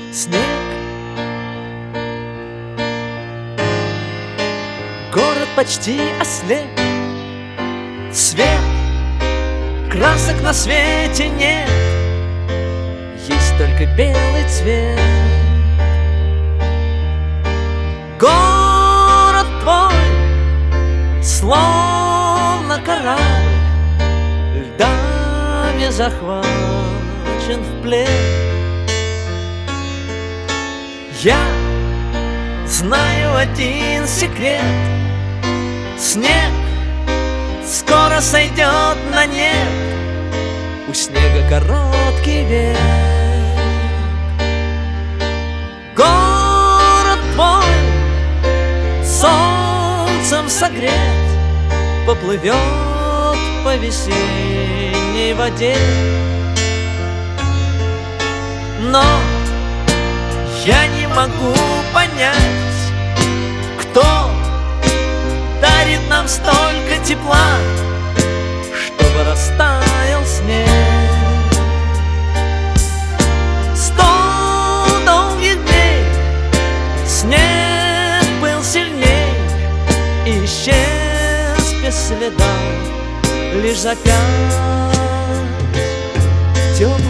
снег. Город почти ослеп, свет, красок на свете нет, есть только белый цвет. Город твой, словно корабль, льдами захвачен в плен. Я знаю один секрет: снег скоро сойдет на нет, у снега короткий век. Город твой, солнцем согрет, поплывет по весенней воде. Но я не могу понять, кто дарит нам столько тепла, чтобы растаял снег. 100 долгих дней снег был сильней и исчез без следа, лишь закат теплый